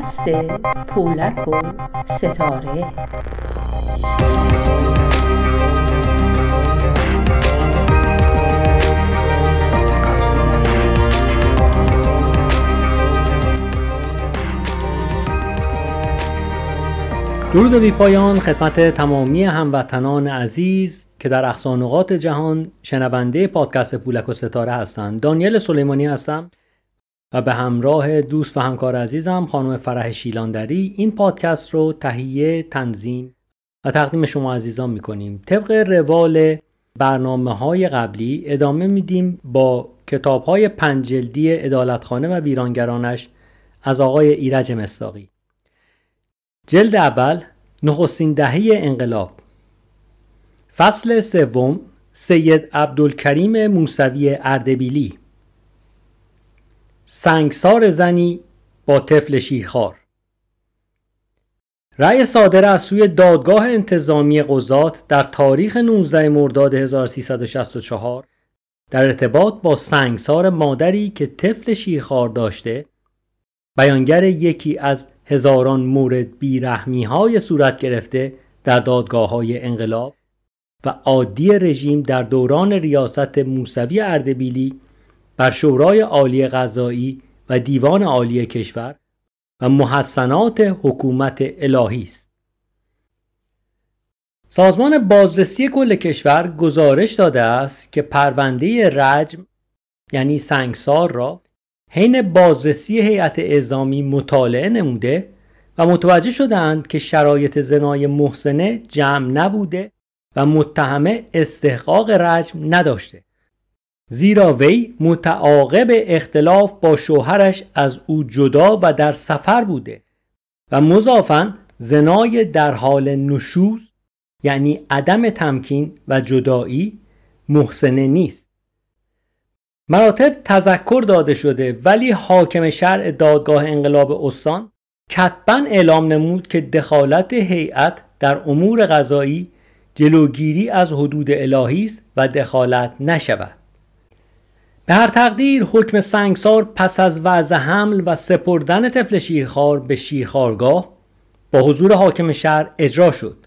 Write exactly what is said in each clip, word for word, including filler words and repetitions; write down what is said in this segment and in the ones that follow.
پادکست پولک و ستاره. درود بی پایان خدمت تمامی هموطنان عزیز که در اقصی نقاط جهان شنونده پادکست پولک و ستاره هستند. دانیل سلیمانی هستم و به همراه دوست و همکار عزیزم خانم فرح شیلاندری این پادکست رو تهیه، تنظیم و تقدیم شما عزیزان میکنیم. طبق روال برنامه‌های قبلی ادامه میدیم با کتاب‌های پنج جلدی عدالتخانه و ویرانگرانش از آقای ایرج مصداقی. جلد اول، نخستین دهه انقلاب. فصل سوم، سید عبدالکریم موسوی اردبیلی. سنگسار زنی با طفل شیرخوار. رأی صادر از سوی دادگاه انتظامی قضات در تاریخ نوزدهم مرداد هزار و سیصد و شصت و چهار در ارتباط با سنگسار مادری که طفل شیرخوار داشته، بیانگر یکی از هزاران مورد بیرحمی‌های صورت گرفته در دادگاه‌های انقلاب و عادی رژیم در دوران ریاست موسوی اردبیلی بر شورای عالی قضایی و دیوان عالی کشور و محسنات حکومت الهی است. سازمان بازرسی کل کشور گزارش داده است که پرونده رجم یعنی سنگسار را حین بازرسی هیئت اعزامی مطالعه نموده و متوجه شدند که شرایط زنای محسنه جمع نبوده و متهمه استحقاق رجم نداشته، زیرا وی متعاقب اختلاف با شوهرش از او جدا و در سفر بوده و مضافاً زنای در حال نشوز یعنی عدم تمکین و جدایی محسنه نیست. مراتب تذکر داده شده، ولی حاکم شرع دادگاه انقلاب استان کتباً اعلام نمود که دخالت هیئت در امور قضایی جلوگیری از حدود الهی است و دخالت نشود. به هر تقدیر حکم سنگسار پس از وضع حمل و سپردن طفل شیرخوار به شیرخوارگاه با حضور حاکم شرع اجرا شد.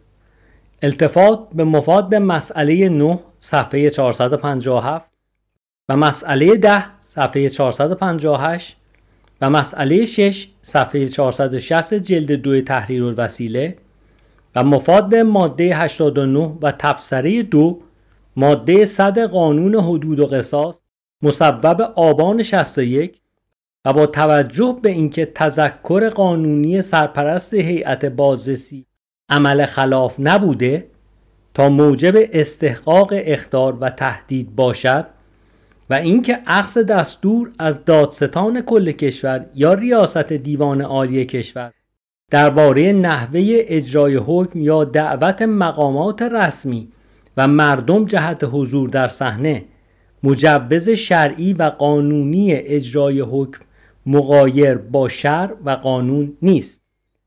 التفات به مفاد مسئله نه صفحه چهارصد و پنجاه و هفت و مسئله ده صفحه چهارصد و پنجاه و هشت و مسئله شش صفحه چهارصد و شصت جلد دو تحریرالوسیله و مفاد ماده هشتاد و نه و تبصره دو ماده صد قانون حدود و قصاص مصوب آبان شصت و یک و با توجه به اینکه تذکر قانونی سرپرست هیئت بازرسی عمل خلاف نبوده تا موجب استحقاق اخطار و تهدید باشد و اینکه اخذ دستور از دادستان کل کشور یا ریاست دیوان عالی کشور درباره نحوه اجرای حکم یا دعوت مقامات رسمی و مردم جهت حضور در صحنه مجوز شرعی و قانونی اجرای حکم مغایر با شرع و قانون نیست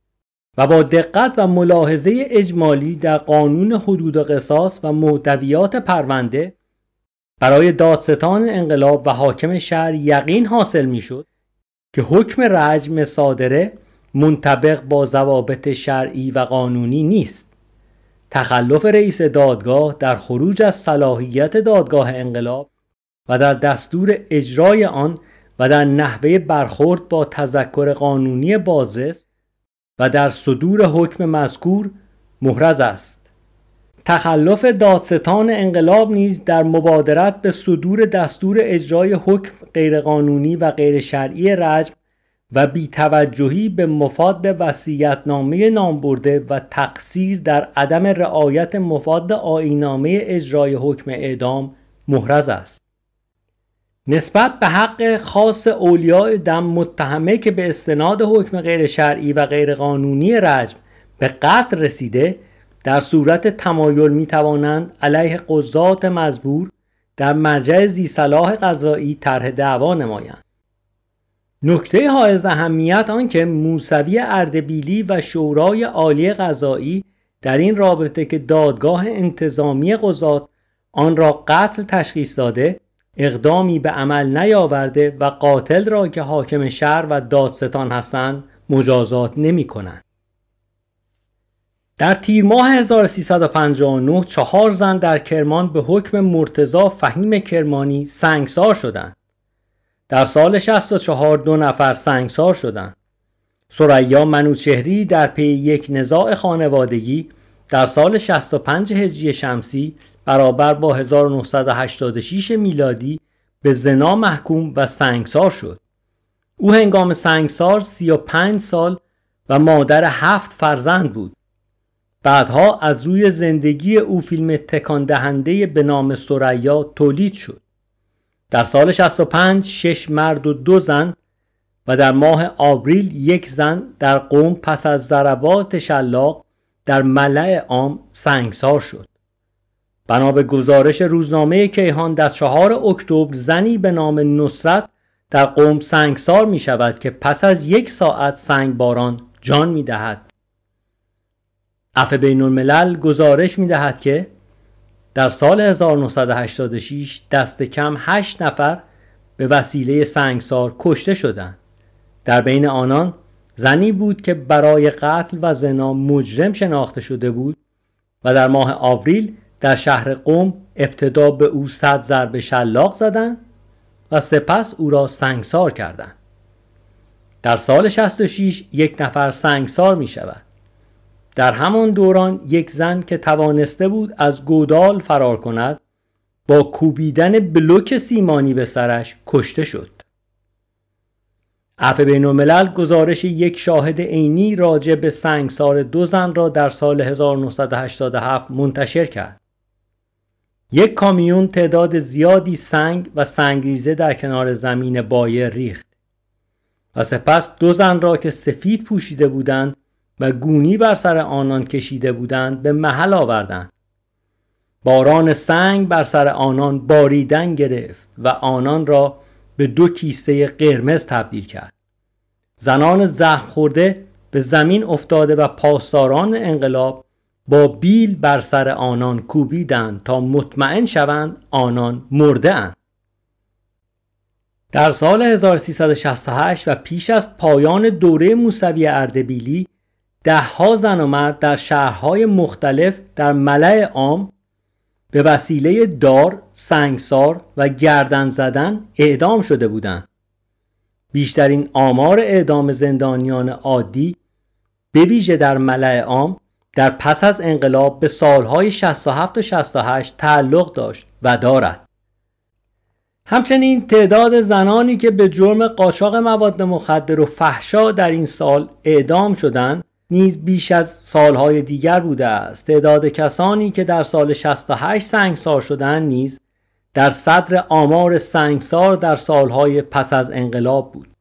و با دقت و ملاحظه اجمالی در قانون حدود و قصاص و محتویات پرونده برای دادستان انقلاب و حاکم شهر یقین حاصل می شد که حکم رجم صادره منطبق با ضوابط شرعی و قانونی نیست. تخلف رئیس دادگاه در خروج از صلاحیت دادگاه انقلاب و در دستور اجرای آن و در نحوه برخورد با تذکر قانونی بازرس و در صدور حکم مذکور محرز است. تخلف دادستان انقلاب نیز در مبادرت به صدور دستور اجرای حکم غیرقانونی و غیر شرعی رجم و بی‌توجهی به مفاد وصیت‌نامه نامبرده و تقصیر در عدم رعایت مفاد آیین‌نامه اجرای حکم اعدام محرز است. نسبت به حق خاص اولیاء دم متهمه که به استناد حکم غیر شرعی و غیر قانونی رجم به قتل رسیده، در صورت تمایل می توانند علیه قضات مزبور در مرجع ذی صلاح قضایی طرح دعوا نمایند. نکته حائز اهمیت آن که موسوی اردبیلی و شورای عالی قضایی در این رابطه که دادگاه انتظامی قضات آن را قتل تشخیص داده، اقدامی به عمل نیاورده و قاتل را که حاکم شهر و دادستان هستند مجازات نمی کنند. در تیر ماه هزار و سیصد و پنجاه و نه چهار زن در کرمان به حکم مرتضی فهیم کرمانی سنگسار شدند. در سال شصت و چهار دو نفر سنگسار شدند. ثریا منوچهری در پی یک نزاع خانوادگی در سال شصت و پنج هجری شمسی برابر با هزار و نهصد و هشتاد و شش میلادی به زنا محکوم و سنگسار شد. او هنگام سنگسار سی و پنج سال و مادر هفت فرزند بود. بعدها از روی زندگی او فیلم تکان دهنده به نام ثریا تولید شد. در سال شصت و پنج شش مرد و دو زن و در ماه آوریل یک زن در قم پس از ضربات شلاق در ملأ عام سنگسار شد. بنا به گزارش روزنامه کیهان در چهارم اکتبر زنی به نام نصرت در قم سنگسار می شود که پس از یک ساعت سنگباران جان می دهد. عفو بین الملل گزارش می دهد که در سال هزار و نهصد و هشتاد و شش دست کم هشت نفر به وسیله سنگسار کشته شدند. در بین آنان زنی بود که برای قتل و زنا مجرم شناخته شده بود و در ماه آوریل در شهر قم ابتدا به او صد ضربه شلاق زدند و سپس او را سنگسار کردند. در سال شصت و شش یک نفر سنگسار می شود. در همان دوران یک زن که توانسته بود از گودال فرار کند با کوبیدن بلوک سیمانی به سرش کشته شد. عفو بین الملل گزارش یک شاهد عینی راجع به سنگسار دو زن را در سال هزار و نهصد و هشتاد و هفت منتشر کرد. یک کامیون تعداد زیادی سنگ و سنگریزه در کنار زمین بایر ریخت و سپس دو زن را که سفید پوشیده بودند و گونی بر سر آنان کشیده بودند به محل آوردند. باران سنگ بر سر آنان باریدن گرفت و آنان را به دو کیسه قرمز تبدیل کرد. زنان زخم خورده به زمین افتاده و پاسداران انقلاب با بیل بر سر آنان کوبیدند تا مطمئن شوند آنان مرده اند. در سال هزار و سیصد و شصت و هشت و پیش از پایان دوره موسوی اردبیلی ده ها زن و مرد در شهرهای مختلف در ملأ عام به وسیله دار، سنگسار و گردن زدن اعدام شده بودند. بیشترین آمار اعدام زندانیان عادی به ویژه در ملأ عام در پس از انقلاب به سالهای شصت و هفت و شصت و هشت تعلق داشت و دارد. همچنین تعداد زنانی که به جرم قاچاق مواد مخدر و فحشا در این سال اعدام شدند نیز بیش از سالهای دیگر بوده است. تعداد کسانی که در سال شصت و هشت سنگسار شدند نیز در صدر آمار سنگسار در سالهای پس از انقلاب بود.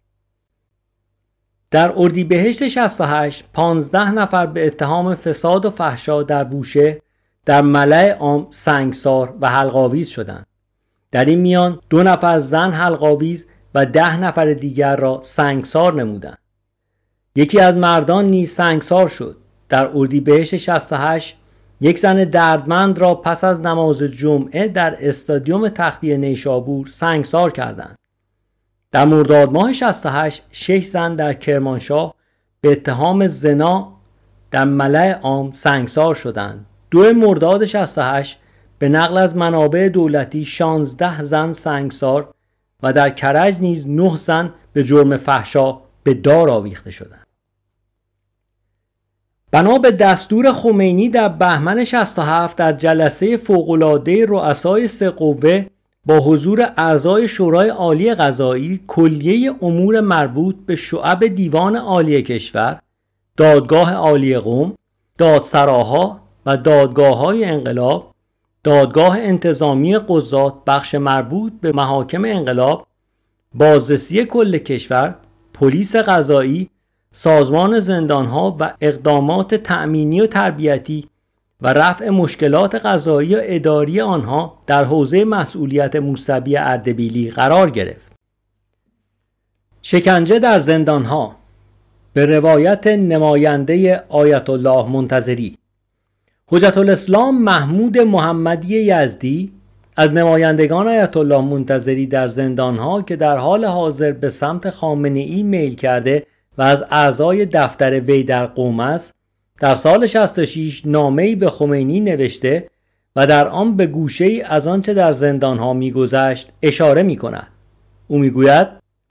در اردیبهشت شصت و هشت پانزده نفر به اتهام فساد و فحشا در بوشه در ملأ عام سنگسار و حلق‌آویز شدند. در این میان دو نفر زن حلق‌آویز و ده نفر دیگر را سنگسار نمودند. یکی از مردان نیز سنگسار شد. در اردیبهشت شصت و هشت یک زن دردمند را پس از نماز جمعه در استادیوم تختی نیشابور سنگسار کردند. در مرداد ماه شصت و هشت شش زن در کرمانشاه به اتهام زنا در ملأ عام سنگسار شدند. دو مرداد شصت و هشت به نقل از منابع دولتی شانزده زن سنگسار و در کرج نیز نه زن به جرم فحشا به دار آویخته شدند. بنا به دستور خمینی در بهمن شصت و هفت در جلسه فوق‌العاده رؤسای سه قوه با حضور اعضای شورای عالی قضایی کلیه امور مربوط به شعب دیوان عالی کشور، دادگاه عالی قم، دادسراها و دادگاه‌های انقلاب، دادگاه انتظامی قضات بخش مربوط به محاکم انقلاب، بازرسی کل کشور، پلیس قضایی، سازمان زندانها و اقدامات تأمینی و تربیتی و رفع مشکلات قضایی و اداری آنها در حوزه مسئولیت موسوی اردبیلی قرار گرفت. شکنجه در زندانها. به روایت نماینده آیت الله منتظری، حجت الاسلام محمود محمدی یزدی از نمایندگان آیت الله منتظری در زندانها که در حال حاضر به سمت خامنه‌ای میل کرده و از اعضای دفتر وی در قم است، در سال شصت و شش نامه‌ای به خمینی نوشته و در آن به گوشه‌ای از آنچه در زندان‌ها می‌گذشت اشاره می‌کند. او می‌گوید: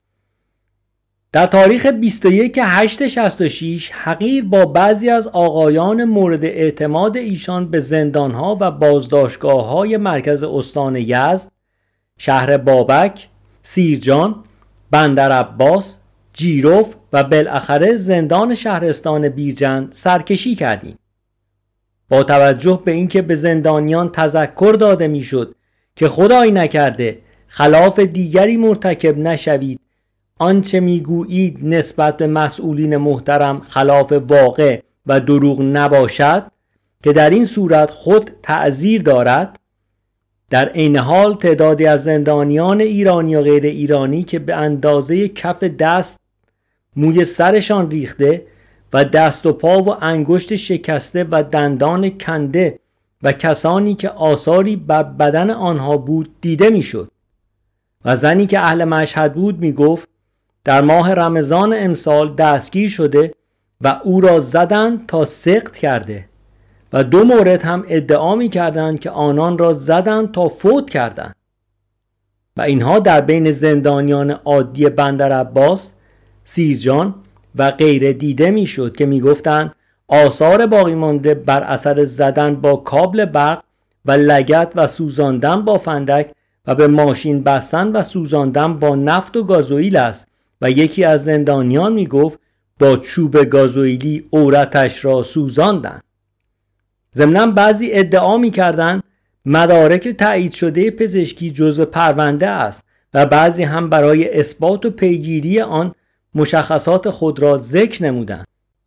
در تاریخ بیست و یک هشت شصت و شش حقیر با بعضی از آقایان مورد اعتماد ایشان به زندان‌ها و بازداشتگاه‌های مرکز استان یزد، شهر بابک، سیرجان، بندرعباس، جیروف و بالاخره زندان شهرستان بیرجند سرکشی کردیم. با توجه به اینکه به زندانیان تذکر داده میشد که خدای نکرده خلاف دیگری مرتکب نشوید، آنچه میگویید نسبت به مسئولین محترم خلاف واقع و دروغ نباشد که در این صورت خود تعزیر دارد، در عین حال تعدادی از زندانیان ایرانی و غیر ایرانی که به اندازه کف دست موی سرشان ریخته و دست و پا و انگشت شکسته و دندان کنده و کسانی که آثاری بر بدن آنها بود دیده میشد. و زنی که اهل مشهد بود می گفت در ماه رمضان امسال دستگیر شده و او را زدند تا سقط کرده و دو مورد هم ادعا می کردند که آنان را زدند تا فوت کردند. و اینها در بین زندانیان عادی بندرعباس، سیرجان و غیره دیده می شد که می گفتند آثار باقی مانده بر اثر زدن با کابل برق و لگد و سوزاندن با فندک و به ماشین بستن و سوزاندن با نفت و گازوئیل است. و یکی از زندانیان می گفت با چوب گازوئیلی عورتش را سوزاندند. ضمناً بعضی ادعا می کردند مدارک تایید شده پزشکی جزء پرونده است و بعضی هم برای اثبات و پیگیری آن مشخصات خود را ذکر نمودند.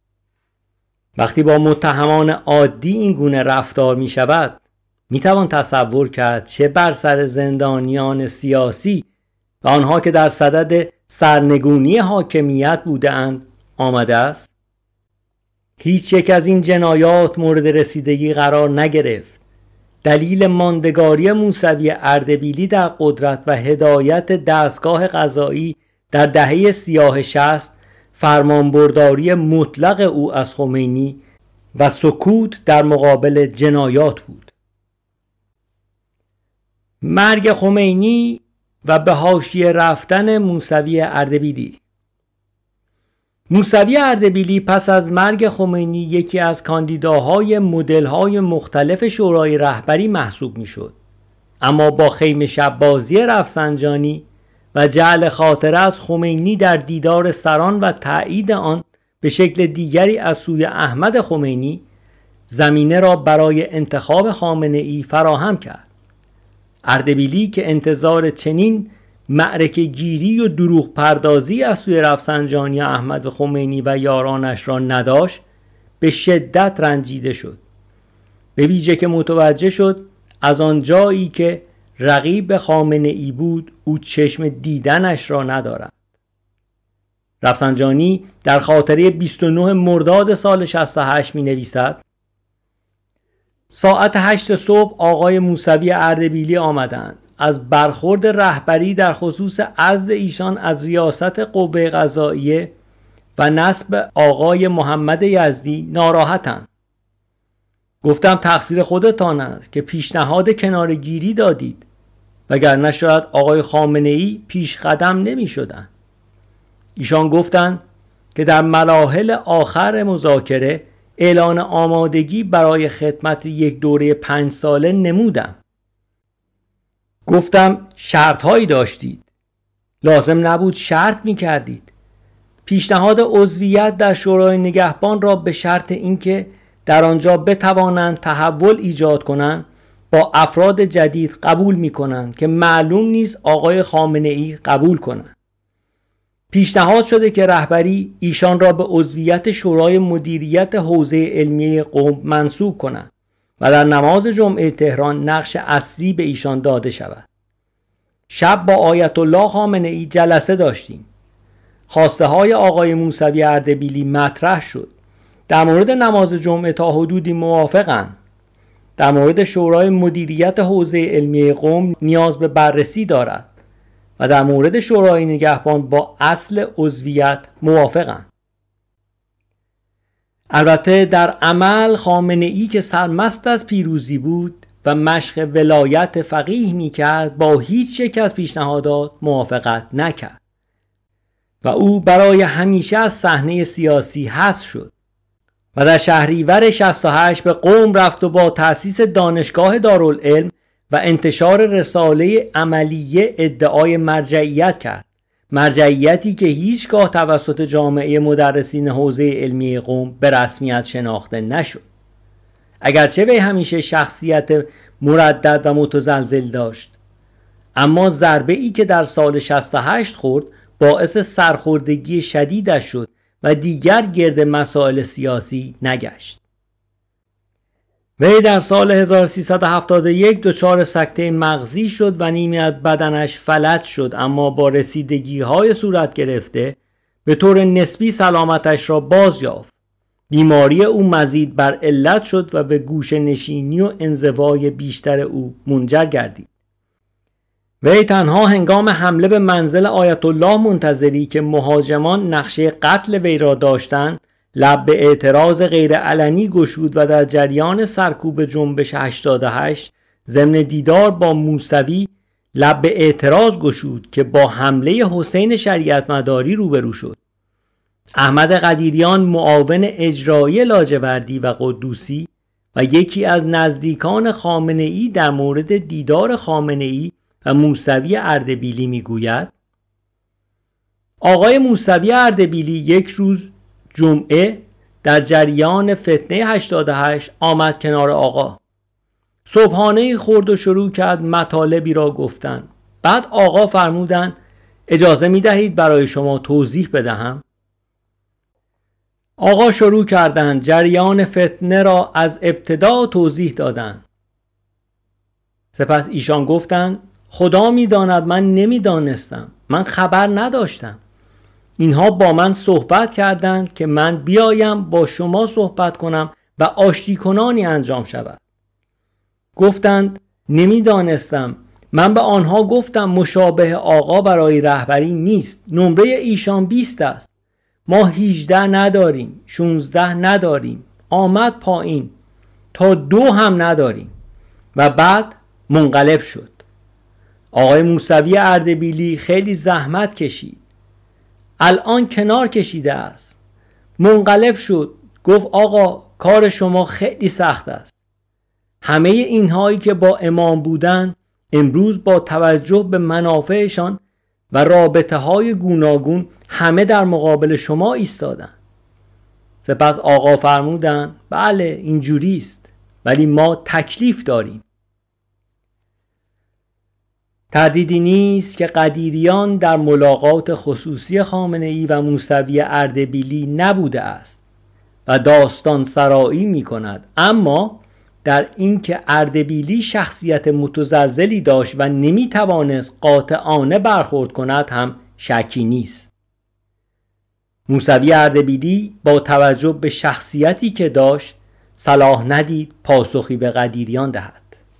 وقتی با متهمان عادی این گونه رفتار می شود، می توان تصور کرد چه بر سر زندانیان سیاسی و آنها که در صدد سرنگونی حاکمیت بودند آمده است. هیچ یک از این جنایات مورد رسیدگی قرار نگرفت. دلیل ماندگاری موسوی اردبیلی در قدرت و هدایت دستگاه قضایی در دهه سیاه شصت فرمانبرداری مطلق او از خمینی و سکوت در مقابل جنایات بود. مرگ خمینی و به حاشیه رفتن موسوی اردبیلی. موسوی اردبیلی پس از مرگ خمینی یکی از کاندیداهای مدل‌های مختلف شورای رهبری محسوب می‌شد، اما با خیمه شب بازی رفسنجانی و جعل خاطره از خمینی در دیدار سران و تایید آن به شکل دیگری از سوی احمد خمینی زمینه را برای انتخاب خامنه‌ای فراهم کرد. اردبیلی که انتظار چنین معرکه گیری و دروغ پردازی از سوی رفسنجانی احمد خمینی و یارانش را نداشت، به شدت رنجیده شد، به ویژه که متوجه شد از آن جایی که رقیب خامنه‌ای بود او چشم دیدنش را ندارد. رفسنجانی در خاطره بیست و نه مرداد سال شصت و هشت می نویسد: ساعت هشت صبح آقای موسوی اردبیلی آمدند. از برخورد رهبری در خصوص عزل ایشان از ریاست قوه قضاییه و نصب آقای محمد یزدی ناراحتند. گفتم تقصیر خودتان است که پیشنهاد کنارگیری دادید، وگرنه شاید آقای خامنه‌ای پیش قدم نمی شدند. ایشان گفتند که در مراحل آخر مذاکره اعلان آمادگی برای خدمت یک دوره پنج ساله نمودم. گفتم شرط هایی داشتید، لازم نبود شرط می کردید. پیشنهاد عضویت در شورای نگهبان را به شرط اینکه در آنجا بتوانند تحول ایجاد کنند با افراد جدید قبول می کنند که معلوم نیست آقای خامنه‌ای قبول کنند. پیشنهاد شده که رهبری ایشان را به عضویت شورای مدیریت حوزه علمیه قم منصوب کنند و در نماز جمعه تهران نقش اصلی به ایشان داده شود. شب با آیت الله خامنه‌ای جلسه داشتیم. خواسته های آقای موسوی اردبیلی مطرح شد. در مورد نماز جمعه تا حدودی موافقند. در مورد شورای مدیریت حوزه علمیه قم نیاز به بررسی دارد و در مورد شورای نگهبان با اصل عضویت موافقند. البته در عمل خامنه‌ای که سرمست از پیروزی بود و مشق ولایت فقیه می‌کرد با هیچ یک از پیشنهادات موافقت نکرد و او برای همیشه از صحنه سیاسی حذف شد و در شهریور شصت و هشت به قم رفت و با تأسیس دانشگاه دارالعلم و انتشار رساله عملیه ادعای مرجعیت کرد، مرجعیتی که هیچگاه توسط جامعه مدرسین حوزه علمی قم به رسمیت شناخته نشد. اگرچه وی همیشه شخصیت مردد و متزلزل داشت، اما ضربه ای که در سال شصت و هشت خورد باعث سرخوردگی شدیدش شد و دیگر گرد مسائل سیاسی نگشت. وی در سال هزار و سیصد و هفتاد و یک دچار سکته مغزی شد و نیمی از بدنش فلج شد، اما با رسیدگی های صورت گرفته به طور نسبی سلامتش را باز یافت. بیماری او مزید بر علت شد و به گوشه نشینی و انزوای بیشتر او منجر گردید. وی تنها هنگام حمله به منزل آیت الله منتظری که مهاجمان نقشه قتل وی را داشتند لب به اعتراض غیر علنی گشود و در جریان سرکوب جنبش هشتاد و هشت ضمن دیدار با موسوی لب به اعتراض گشود که با حمله حسین شریعت مداری روبرو شد. احمد قدیریان معاون اجرایی لاجوردی و قدوسی و یکی از نزدیکان خامنه‌ای در مورد دیدار خامنه‌ای و موسوی اردبیلی میگوید: آقای موسوی اردبیلی یک روز جمعه در جریان فتنه هشتاد و هشت آمد کنار آقا. صبحانه خورد و شروع کرد مطالبی را گفتن. بعد آقا فرمودند اجازه می دهید برای شما توضیح بدهم؟ آقا شروع کردند جریان فتنه را از ابتدا توضیح دادند. سپس ایشان گفتند خدا می داند من نمی دانستم، من خبر نداشتم. اینها با من صحبت کردند که من بیایم با شما صحبت کنم و آشتی کنانی انجام شود. گفتند نمی دانستم. من به آنها گفتم مشابه آقا برای رهبری نیست، نمره ایشان بیست است، ما هجده نداریم، شانزده نداریم، آمد پایین تا دو هم نداریم و بعد منقلب شد. آقای موسوی اردبیلی خیلی زحمت کشید، الان کنار کشیده است، منقلب شد، گفت آقا کار شما خیلی سخت است. همه اینهایی که با امام بودن امروز با توجه به منافعشان و رابطه های گوناگون همه در مقابل شما ایستادن. سپس آقا فرمودن بله اینجوری است، ولی ما تکلیف داریم. تردیدی نیست که قدیریان در ملاقات خصوصی خامنه‌ای و موسوی اردبیلی نبوده است و داستان سرایی می کند، اما در اینکه اردبیلی شخصیت متزلزلی داشت و نمی توانست قاطعانه برخورد کند هم شکی نیست. موسوی اردبیلی با توجه به شخصیتی که داشت صلاح ندید پاسخی به قدیریان دهد.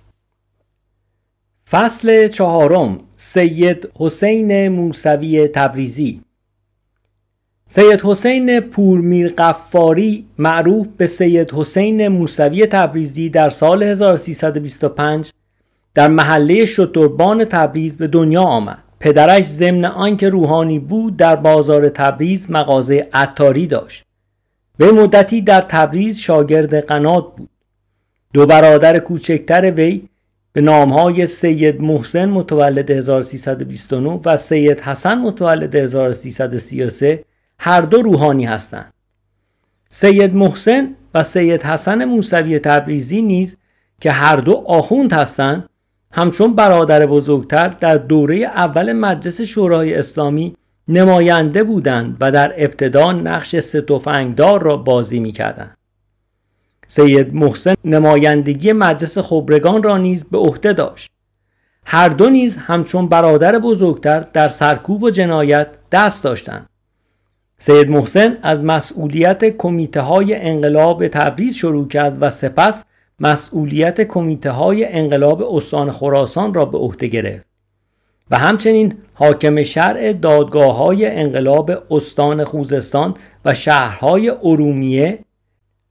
فصل چهارم، سید حسین موسوی تبریزی. سید حسین پورمیر غفاری معروف به سید حسین موسوی تبریزی در سال هزار و سیصد و بیست و پنج در محله شتربان تبریز به دنیا آمد. پدرش ضمن آنکه روحانی بود در بازار تبریز مغازه عطاری داشت. وی مدتی در تبریز شاگرد قنات بود. دو برادر کوچکتر وی به نامهای سید محسن متولد هزار و سیصد و بیست و نه و سید حسن متولد هزار و سیصد و سی و سه هر دو روحانی هستند. سید محسن و سید حسن موسوی تبریزی نیز که هر دو آخوند هستند، همچون برادر بزرگتر در دوره اول مجلس شورای اسلامی نماینده بودند و در ابتدا نقش سه تفنگدار را بازی می‌کردند. سید محسن نمایندگی مجلس خبرگان را نیز به عهده داشت. هر دو نیز همچون برادر بزرگتر در سرکوب و جنایت دست داشتند. سید محسن از مسئولیت کمیته های انقلاب تبریز شروع کرد و سپس مسئولیت کمیته های انقلاب استان خراسان را به عهده گرفت و همچنین حاکم شرع دادگاه های انقلاب استان خوزستان و شهرهای ارومیه،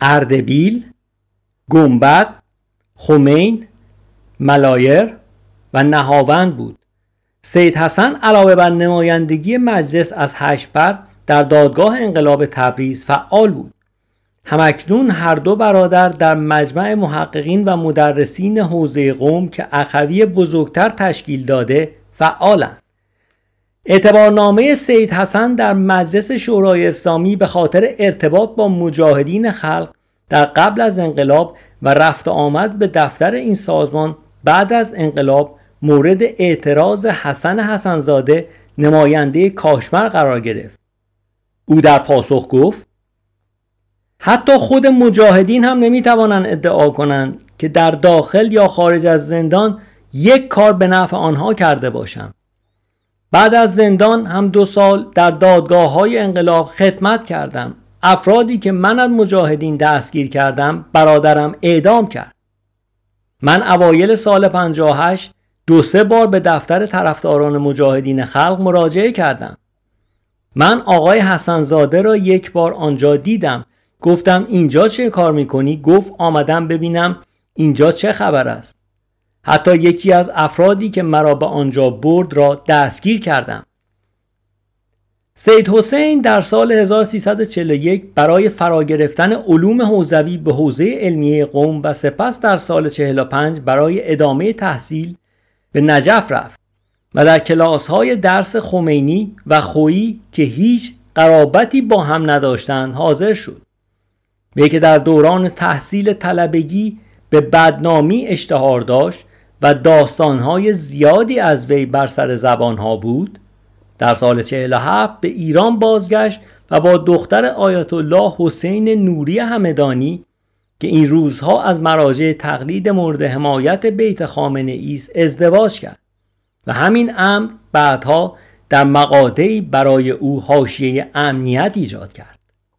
اردبیل، گنبد، خمین، ملایر و نهاوند بود. سید حسن علاوه بر نمایندگی مجلس از هشت پر در دادگاه انقلاب تبریز فعال بود. همکنون هر دو برادر در مجمع محققین و مدرسین حوزه قم که اخوی بزرگتر تشکیل داده فعالند. اعتبارنامه سید حسن در مجلس شورای اسلامی به خاطر ارتباط با مجاهدین خلق در قبل از انقلاب و رفت آمد به دفتر این سازمان بعد از انقلاب مورد اعتراض حسن حسنزاده نماینده کاشمر قرار گرفت. او در پاسخ گفت: حتی خود مجاهدین هم نمیتوانند ادعا کنند که در داخل یا خارج از زندان یک کار به نفع آنها کرده باشم. بعد از زندان هم دو سال در دادگاه‌های انقلاب خدمت کردم. افرادی که من از مجاهدین دستگیر کردم برادرم اعدام کرد. من اوایل سال پنجاه و هشت دو سه بار به دفتر طرفداران مجاهدین خلق مراجعه کردم. من آقای حسنزاده را یک بار آنجا دیدم. گفتم اینجا چه کار میکنی؟ گفت آمدم ببینم اینجا چه خبر است. حتی یکی از افرادی که مرا به آنجا برد را دستگیر کردم. سید حسین در سال هزار و سیصد و چهل و یک برای فرا گرفتن علوم حوزوی به حوزه علمیه قم و سپس در سال چهل و پنج برای ادامه تحصیل به نجف رفت و در کلاس‌های درس خمینی و خویی که هیچ قرابتی با هم نداشتند حاضر شد. به که در دوران تحصیل طلبگی به بدنامی اشتهار داشت و داستان‌های زیادی از وی بر سر زبان‌ها بود، در سال چهل و هفت به ایران بازگشت و با دختر آیت الله حسین نوری همدانی که این روزها از مراجع تقلید مورد حمایت بیت خامنه‌ای است ازدواج کرد و همین امر بعدها در مقاطعی برای او حاشیه امنیت ایجاد کرد.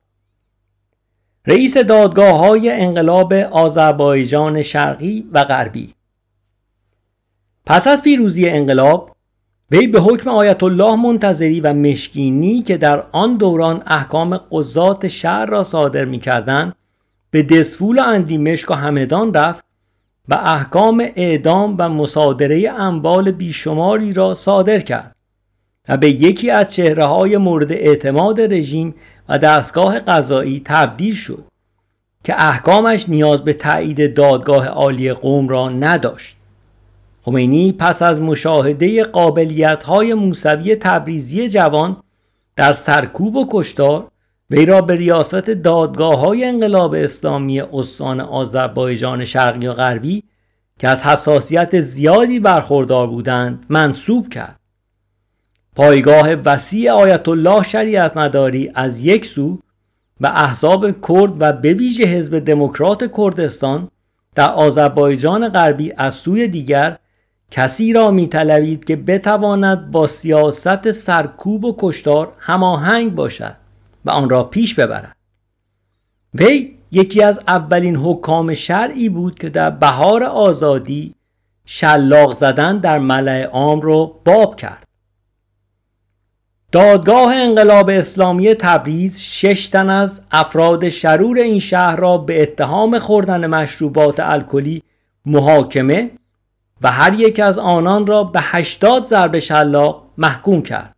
رئیس دادگاه‌های انقلاب آذربایجان شرقی و غربی. پس از پیروزی انقلاب وی به حکم آیت الله منتظری و مشکینی که در آن دوران احکام قضات شهر را صادر می‌کردند به دسفول و اندیمشک و همدان رفت و احکام اعدام و مصادره اموال بیشماری را صادر کرد و به یکی از چهره‌های مورد اعتماد رژیم و دستگاه قضایی تبدیل شد که احکامش نیاز به تایید دادگاه عالی قم را نداشت. خمینی پس از مشاهده قابلیت‌های موسوی تبریزی جوان در سرکوب و کشتار وی را به ریاست دادگاه‌های انقلاب اسلامی استان آذربایجان شرقی و غربی که از حساسیت زیادی برخوردار بودند منصوب کرد. پایگاه وسیع آیت الله شریعت مداری از یک سو و احزاب کرد و به ویژه حزب دموکرات کردستان در آذربایجان غربی از سوی دیگر کسی را می‌طلبید که بتواند با سیاست سرکوب و کشتار هماهنگ باشد و آن را پیش ببرد. وی یکی از اولین حکام شرعی بود که در بهار آزادی شلاق زدن در ملأ عام را باب کرد. دادگاه انقلاب اسلامی تبریز شش تن از افراد شرور این شهر را به اتهام خوردن مشروبات الکلی محاکمه و هر یک از آنان را به هشتاد ضرب شلاق محکوم کرد.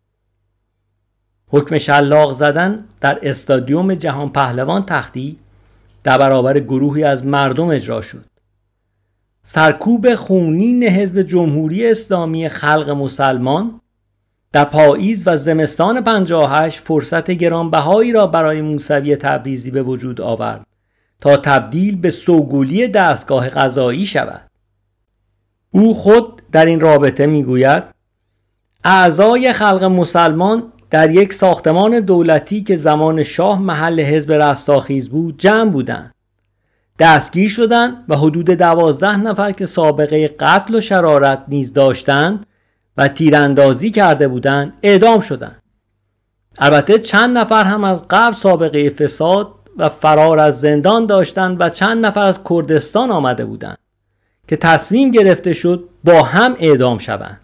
حکم شلاق زدن در استادیوم جهان پهلوان تختی در برابر گروهی از مردم اجرا شد. سرکوب خونین حزب جمهوری اسلامی خلق مسلمان در پاییز و زمستان پنجاه و هشت فرصت گرانبهایی را برای موسوی تبریزی به وجود آورد تا تبدیل به سوگلی دستگاه قضایی شود. او خود در این رابطه میگوید: اعضای خلق مسلمان در یک ساختمان دولتی که زمان شاه محل حزب رستاخیز بود جمع بودند. دستگیر شدند و حدود دوازده نفر که سابقه قتل و شرارت نیز داشتند و تیراندازی کرده بودند اعدام شدند. البته چند نفر هم از قبل سابقه فساد و فرار از زندان داشتند و چند نفر از کردستان آمده بودند که تصمیم گرفته شد با هم اعدام شوند.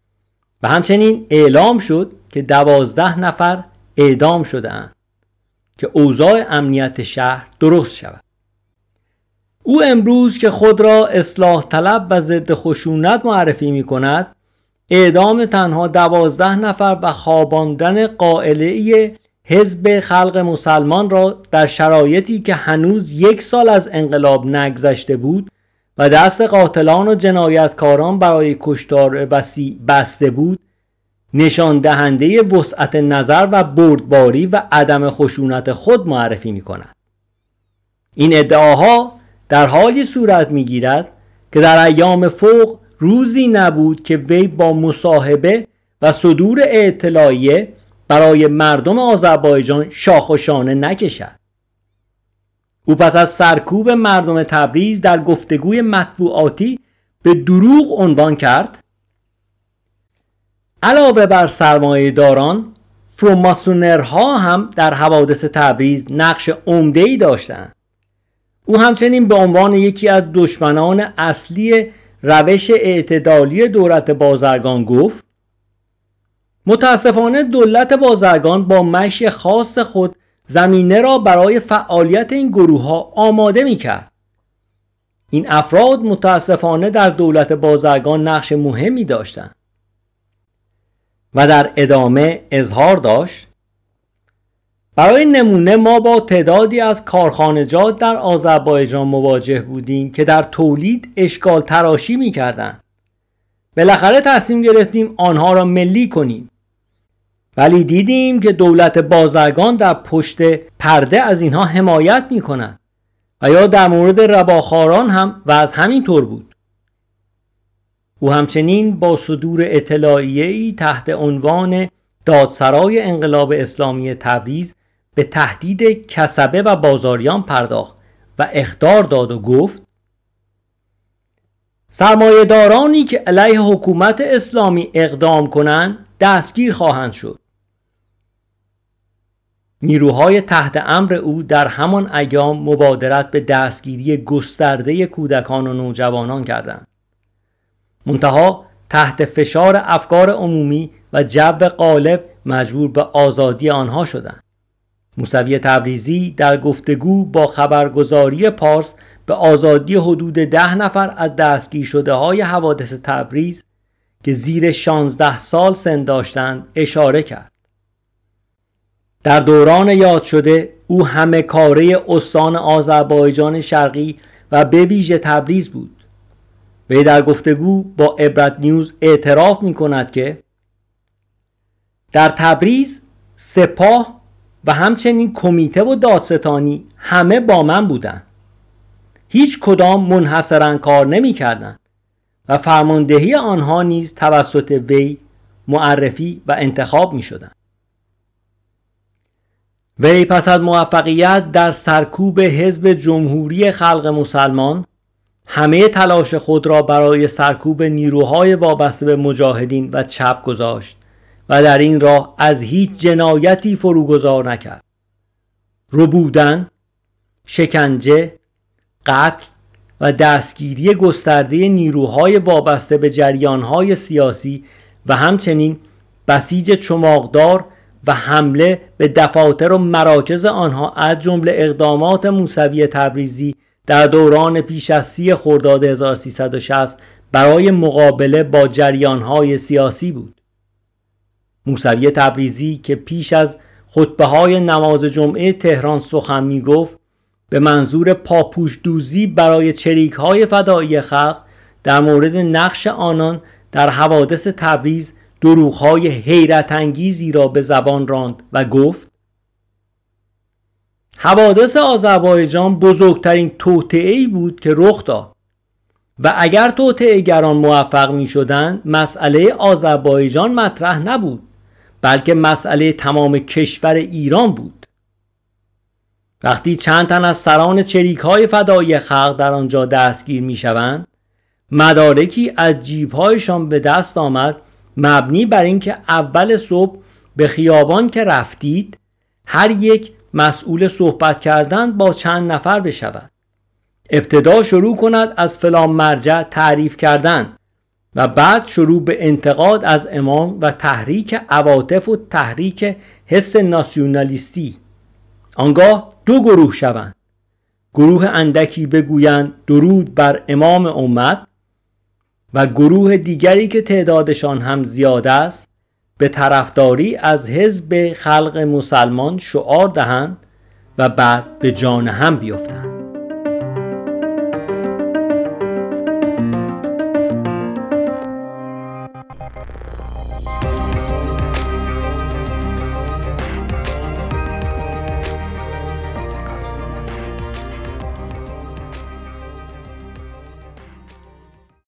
و همچنین اعلام شد که دوازده نفر اعدام شدند. که اوضاع امنیت شهر درست شود. او امروز که خود را اصلاح طلب و ضد خشونت معرفی می کند، اعدام تنها دوازده نفر و خواباندن قائله حزب خلق مسلمان را در شرایطی که هنوز یک سال از انقلاب نگذشته بود و دست قاتلان و جنایتکاران برای کشتار وسیع بسته بود، نشان دهنده وسعت نظر و بردباری و عدم خشونت خود معرفی می کند. این ادعاها در حالی صورت می گیرد که در ایام فوق روزی نبود که وی با مصاحبه و صدور اطلاعیه برای مردم آذربایجان شاخ و شانه نکشد. او پس از سرکوب مردم تبریز در گفتگوی مطبوعاتی به دروغ عنوان کرد: علاوه بر سرمایه داران، فروماسونرها هم در حوادث تبریز نقش عمده‌ای داشتند. او همچنین به عنوان یکی از دشمنان اصلی روش اعتدالی دولت بازرگان گفت: متاسفانه دولت بازرگان با مشی خاص خود زمینه را برای فعالیت این گروه ها آماده می کرد. این افراد متاسفانه در دولت بازرگان نقش مهمی داشتند. و در ادامه اظهار داشت: برای نمونه ما با تعدادی از کارخانجات در آذربایجان مواجه بودیم که در تولید اشکال تراشی می کردند. بالاخره تصمیم گرفتیم آنها را ملی کنیم. ولی دیدیم که دولت بازرگان در پشت پرده از اینها حمایت می کند و یا در مورد رباخاران هم و از همین طور بود. او همچنین با صدور اطلاعیه‌ای تحت عنوان دادسرای انقلاب اسلامی تبریز به تهدید کسبه و بازاریان پرداخت و اخطار داد و گفت: سرمایه‌دارانی که علیه حکومت اسلامی اقدام کنند دستگیر خواهند شد. نیروهای تحت امر او در همان ایام مبادرت به دستگیری گسترده کودکان و نوجوانان کردند. منتها تحت فشار افکار عمومی و جو غالب مجبور به آزادی آنها شدند. موسوی تبریزی در گفتگو با خبرگزاری پارس به آزادی حدود ده نفر از دستگیر شده های حوادث تبریز که زیر شانزده سال سن داشتند اشاره کرد. در دوران یاد شده او همه کاره استان آذربایجان شرقی و به ویژه تبریز بود. وی در گفتگو با عبرت نیوز اعتراف می کند که در تبریز سپاه و همچنین کمیته و دادستانی همه با من بودند. هیچ کدام منحصراً کار نمی کردند و فرماندهی آنها نیز توسط وی معرفی و انتخاب می شدند. وی پس از موفقیت در سرکوب حزب جمهوری خلق مسلمان همه تلاش خود را برای سرکوب نیروهای وابسته به مجاهدین و چپ گذاشت و در این راه از هیچ جنایتی فروگذار نکرد. ربودن، شکنجه، قتل و دستگیری گسترده نیروهای وابسته به جریانهای سیاسی و همچنین بسیج چماقدار و حمله به دفاتر و مراکز آنها از جمله اقدامات موسوی تبریزی در دوران پیش از سی خرداد هزار و سیصد و شصت برای مقابله با جریانهای سیاسی بود. موسوی تبریزی که پیش از خطبه‌های نماز جمعه تهران سخن می‌گفت، به منظور پاپوش دوزی برای چریک‌های فدایی خلق در مورد نقش آنان در حوادث تبریز دروغ‌های حیرت انگیزی را به زبان راند و گفت: حوادث آذربایجان بزرگترین توطئه‌ای بود که رخ داد و اگر توطئه‌گران موفق می‌شدند مسئله آذربایجان مطرح نبود، بلکه مسئله تمام کشور ایران بود. وقتی چند تن از سران چریک‌های فدایی خلق در آنجا دستگیر می‌شوند، مدارکی از جیب‌هایشان به دست آمد مبنی بر اینکه اول صبح به خیابان که رفتید هر یک مسئول صحبت کردن با چند نفر بشود. ابتدا شروع کند از فلان مرجع تعریف کردن و بعد شروع به انتقاد از امام و تحریک عواطف و تحریک حس ناسیونالیستی. آنگاه دو گروه شوند، گروه اندکی بگویند درود بر امام امت و گروه دیگری که تعدادشان هم زیاد است به طرفداری از حزب خلق مسلمان شعار دهند و بعد به جان هم بیفتند.